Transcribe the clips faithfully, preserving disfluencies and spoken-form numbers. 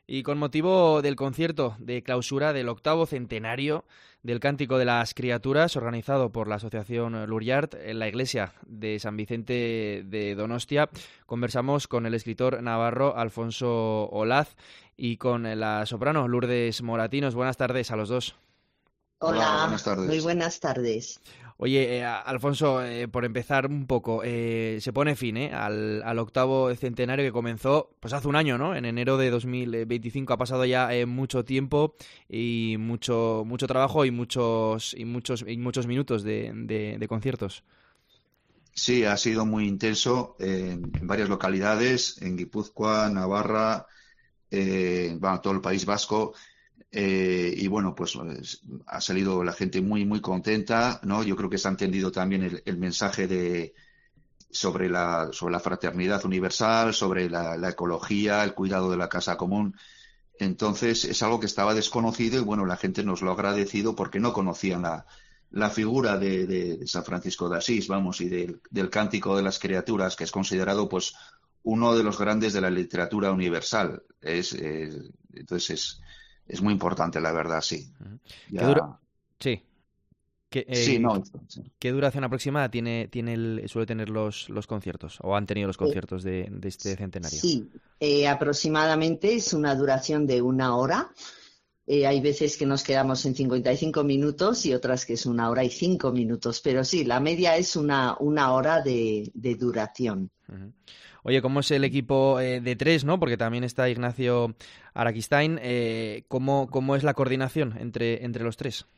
Y con motivo del concierto de clausura del octavo centenario del Cántico de las Criaturas, organizado por la Asociación Luriart en la iglesia de San Vicente de Donostia, conversamos con el escritor navarro Alfonso Olaz y con la soprano Lourdes Moratinos. Buenas tardes a los dos. Hola, Hola, buenas tardes. muy buenas tardes. Oye, eh, Alfonso, eh, por empezar un poco, eh, se pone fin eh, al, al octavo centenario que comenzó pues hace un año, ¿no? En enero de dos mil veinticinco. Ha pasado ya eh, mucho tiempo y mucho mucho trabajo y muchos y muchos y muchos minutos de, de, de conciertos. Sí, ha sido muy intenso en, en varias localidades, en Guipúzcoa, Navarra, eh, bueno, todo el País Vasco. Eh, y bueno, pues ha salido la gente muy, muy contenta, ¿no? Yo creo que se ha entendido también el, el mensaje de sobre la, sobre la fraternidad universal, sobre la, la ecología, el cuidado de la casa común. Entonces es algo que estaba desconocido y bueno, la gente nos lo ha agradecido porque no conocían la, la figura de, de, de San Francisco de Asís, vamos, y del, del Cántico de las Criaturas, que es considerado pues uno de los grandes de la literatura universal. Es, es entonces es Es muy importante, la verdad, sí. Ya... ¿Qué dura... Sí. ¿Qué, eh, sí, no. Sí. ¿Qué duración aproximada tiene, tiene el, suele tener los, los conciertos o han tenido los conciertos de, de este centenario? Sí, eh, aproximadamente es una duración de una hora. Eh, hay veces que nos quedamos en cincuenta y cinco minutos y otras que es una hora y cinco minutos, pero sí, la media es una, una hora de, de duración. Uh-huh. Oye, ¿cómo es el equipo eh, de tres, no? Porque también está Ignacio Araquistain. Eh, ¿cómo, ¿Cómo es la coordinación entre, entre los tres?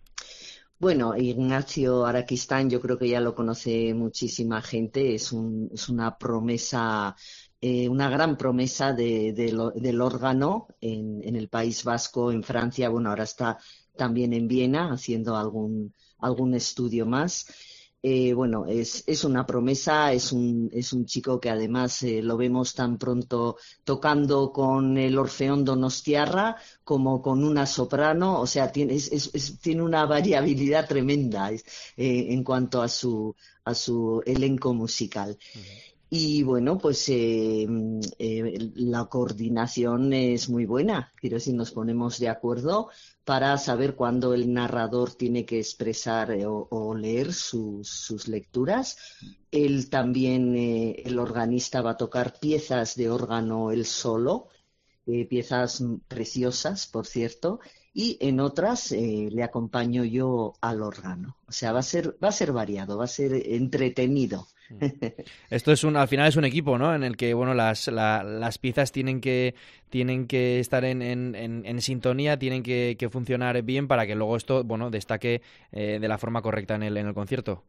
Bueno, Ignacio Araquistain yo creo que ya lo conoce muchísima gente. Es, un, es una promesa, eh, una gran promesa de, de lo, del órgano en, en el País Vasco, en Francia. Bueno, ahora está también en Viena haciendo algún, algún estudio más. Eh, bueno, es, es una promesa, es un, es un chico que además eh, lo vemos tan pronto tocando con el Orfeón Donostiarra como con una soprano, o sea, tiene, es, es, es, tiene una variabilidad tremenda eh, en cuanto a su, a su elenco musical. Uh-huh. Y bueno, pues eh, eh, la coordinación es muy buena. Quiero decir, nos ponemos de acuerdo para saber cuándo el narrador tiene que expresar eh, o, o leer sus, sus lecturas. Él también, eh, el organista, va a tocar piezas de órgano él solo, eh, piezas preciosas, por cierto, y en otras eh, le acompaño yo al órgano. O sea, va a ser, va a ser variado, va a ser entretenido. Esto es un, al final es un equipo, ¿no? En el que, bueno, las, la, las piezas tienen que tienen que estar en, en, en, en sintonía, tienen que, que funcionar bien para que luego esto, bueno, destaque eh, de la forma correcta en el, en el concierto.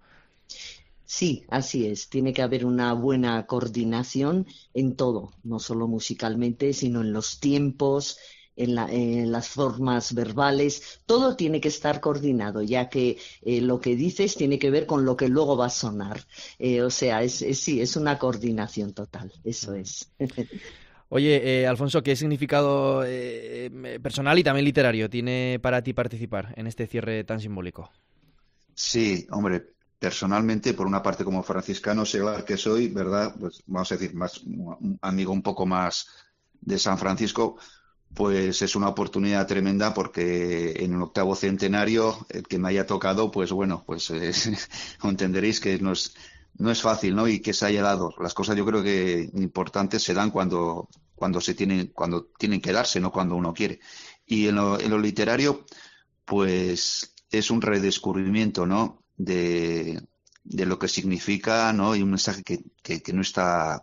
Sí, así es. Tiene que haber una buena coordinación en todo, no solo musicalmente, sino en los tiempos, En, la, en las formas verbales, todo tiene que estar coordinado, ya que eh, lo que dices tiene que ver con lo que luego va a sonar. Eh, o sea, es, es, sí, es una coordinación total, eso es. Oye, eh, Alfonso, ¿qué significado eh, personal y también literario tiene para ti participar en este cierre tan simbólico? Sí, hombre, personalmente, por una parte como franciscano seglar que soy, ¿verdad? Pues vamos a decir, más un amigo un poco más de San Francisco, pues es una oportunidad tremenda porque en un octavo centenario el que me haya tocado, pues bueno, pues eh, entenderéis que no es, no es fácil, ¿no? Y que se haya dado. Las cosas yo creo que importantes se dan cuando, cuando se tienen, cuando tienen que darse, no cuando uno quiere. Y en lo, en lo literario, pues es un redescubrimiento, ¿no? De, de lo que significa, ¿no? Y un mensaje que, que, que no está...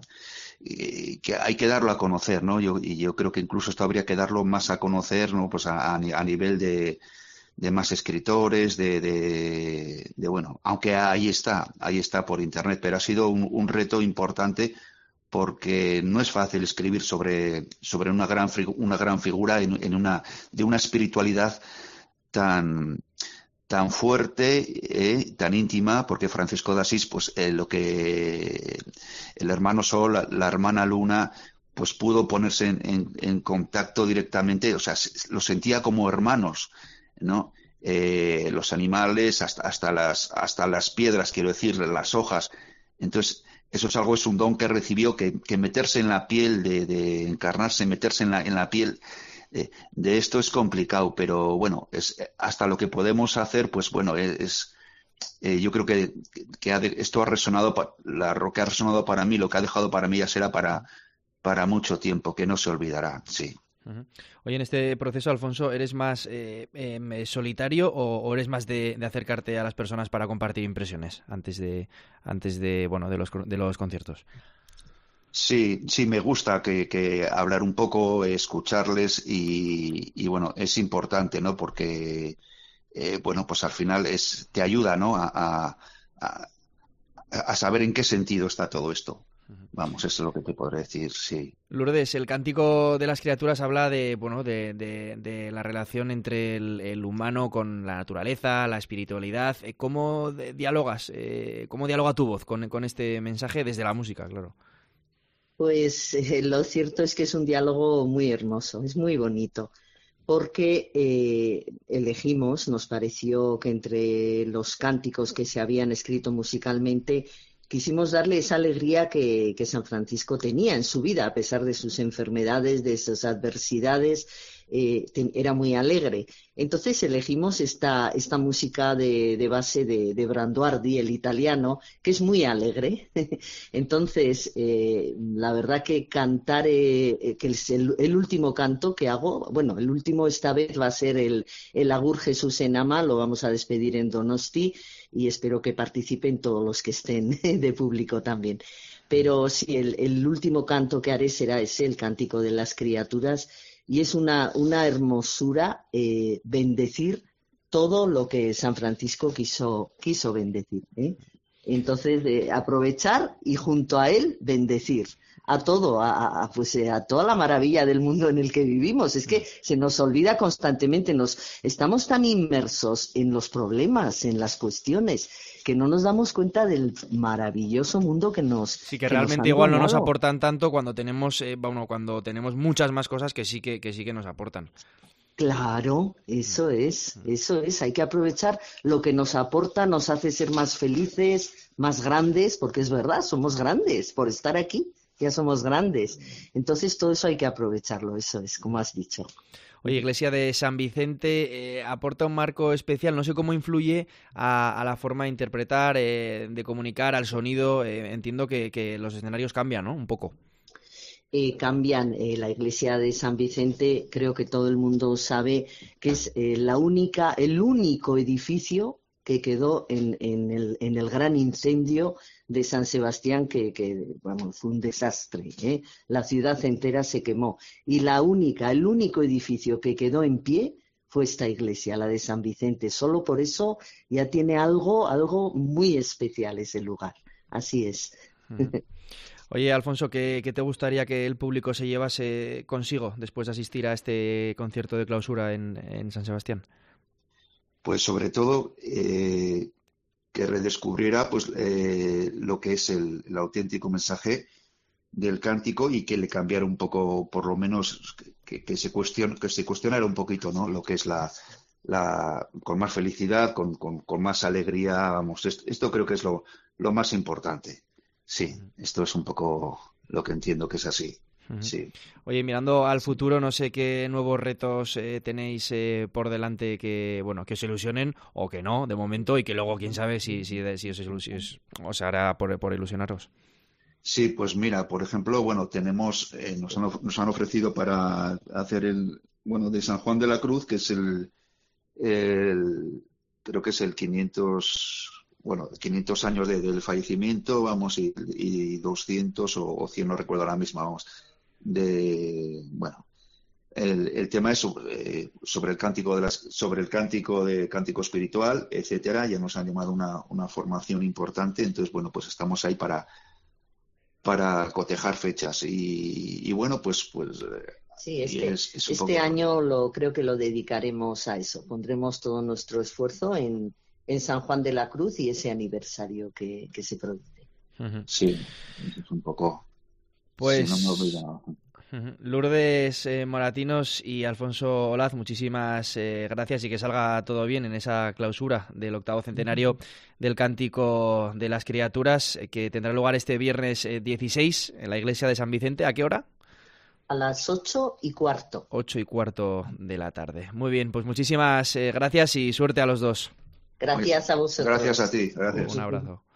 que hay que darlo a conocer, ¿no? Yo, y yo creo que incluso esto habría que darlo más a conocer, ¿no? Pues a, a nivel de, de más escritores, de, de, de, bueno, aunque ahí está, ahí está por internet, pero ha sido un, un reto importante porque no es fácil escribir sobre, sobre una gran, una gran figura en, en una, de una espiritualidad tan... tan fuerte, eh, tan íntima, porque Francisco de Asís, pues eh, lo que el hermano Sol, la, la hermana Luna, pues pudo ponerse en, en, en contacto directamente, o sea, lo sentía como hermanos, ¿no? Eh, los animales, hasta, hasta las, hasta las piedras, quiero decir, las hojas. Entonces, eso es algo, es un don que recibió, que, que meterse en la piel, de, de encarnarse, meterse en la, en la piel de, de esto es complicado, pero bueno, es hasta lo que podemos hacer, pues bueno, es, es eh, yo creo que, que ha de, esto ha resonado, pa, la, lo que ha resonado para mí, lo que ha dejado para mí ya será para, para mucho tiempo, que no se olvidará, sí. Uh-huh. Oye, en este proceso, Alfonso, ¿eres más eh, eh, solitario o, o eres más de, de acercarte a las personas para compartir impresiones antes de, antes de, bueno, de los, de los conciertos? Sí, sí, me gusta que, que hablar un poco, escucharles y, y bueno, es importante, ¿no? Porque, eh, bueno, pues al final es, te ayuda, ¿no? A, a, a, a saber en qué sentido está todo esto. Vamos, eso es lo que te podré decir, sí. Lourdes, el Cántico de las Criaturas habla de, bueno, de, de, de la relación entre el, el humano con la naturaleza, la espiritualidad. ¿Cómo dialogas? Eh, ¿Cómo dialoga tu voz con, con este mensaje desde la música, claro? Pues eh, lo cierto es que es un diálogo muy hermoso, es muy bonito, porque eh, elegimos, nos pareció que entre los cánticos que se habían escrito musicalmente, quisimos darle esa alegría que, que San Francisco tenía en su vida, a pesar de sus enfermedades, de sus adversidades, eh, te, era muy alegre. Entonces elegimos esta, esta música de, de base de, de Branduardi, el italiano, que es muy alegre. Entonces, eh, la verdad que cantar, eh, que es el, el último canto que hago, bueno, el último esta vez va a ser el, el Agur Jesús en Ama, lo vamos a despedir en Donosti, y espero que participen todos los que estén de público también. Pero sí, el, el último canto que haré será ese, el Cántico de las Criaturas, y es una, una hermosura eh, bendecir todo lo que San Francisco quiso, quiso bendecir, ¿eh? Entonces, eh, aprovechar y junto a él bendecir a todo, a, a, pues, a toda la maravilla del mundo en el que vivimos. Es que se nos olvida constantemente, nos estamos tan inmersos en los problemas, en las cuestiones, que no nos damos cuenta del maravilloso mundo que nos sí que, que realmente nos igual donado. No nos aportan tanto cuando tenemos eh, bueno, cuando tenemos muchas más cosas que sí que, que sí que nos aportan. Claro, eso es, eso es, hay que aprovechar lo que nos aporta, nos hace ser más felices, más grandes, porque es verdad, somos grandes, por estar aquí ya somos grandes. Entonces todo eso hay que aprovecharlo, eso es, como has dicho. Oye, Iglesia de San Vicente eh, aporta un marco especial, no sé cómo influye a, a la forma de interpretar, eh, de comunicar, al sonido, eh, entiendo que, que los escenarios cambian, ¿no? Un poco. Eh, cambian eh, la iglesia de San Vicente, creo que todo el mundo sabe que es eh, la única, el único edificio que quedó en, en, el, en el gran incendio de San Sebastián, que, que bueno, fue un desastre, ¿eh? La ciudad entera se quemó. Y la única, el único edificio que quedó en pie fue esta iglesia, la de San Vicente. Solo por eso ya tiene algo, algo muy especial ese lugar. Así es. Uh-huh. Oye, Alfonso, ¿qué, ¿qué te gustaría que el público se llevase consigo después de asistir a este concierto de clausura en, en San Sebastián? Pues sobre todo eh, que redescubriera pues eh, lo que es el, el auténtico mensaje del cántico y que le cambiara un poco, por lo menos que, que se cuestione, que se cuestionara un poquito, ¿no? Lo que es la, la con más felicidad, con, con, con más alegría, vamos, esto, esto creo que es lo, lo más importante. Sí, esto es un poco lo que entiendo que es así. Uh-huh. Sí. Oye, mirando al futuro, no sé qué nuevos retos eh, tenéis eh, por delante que, bueno, que os ilusionen o que no, de momento, y que luego, quién sabe si, si, si, os, si os, os hará por, por ilusionaros. Sí, pues mira, por ejemplo, bueno, tenemos, eh, nos, han, nos han ofrecido para hacer el, bueno, de San Juan de la Cruz, que es el, el creo que es el quinientos, bueno, quinientos años de, del fallecimiento, vamos, y, y doscientos o, o cien, no recuerdo ahora mismo, vamos, de, bueno, el, el tema es sobre, eh, sobre el cántico de las, sobre el cántico de cántico espiritual, etcétera. Ya nos han llamado una, una formación importante, entonces, bueno, pues estamos ahí para para cotejar fechas y, y bueno, pues pues sí, este, es, es este poco... año lo creo que lo dedicaremos a eso. Pondremos todo nuestro esfuerzo en, en San Juan de la Cruz y ese aniversario que, que se produce. Uh-huh. Sí, es un poco... Pues... Si no me olvido. Lourdes eh, Moratinos y Alfonso Olaz, muchísimas eh, gracias y que salga todo bien en esa clausura del octavo centenario del Cántico de las Criaturas, eh, que tendrá lugar este viernes eh, dieciséis en la iglesia de San Vicente. ¿A qué hora? A las ocho y cuarto. Ocho y cuarto de la tarde. Muy bien, pues muchísimas eh, gracias y suerte a los dos. Gracias a vosotros. Gracias a ti. Gracias. Un abrazo.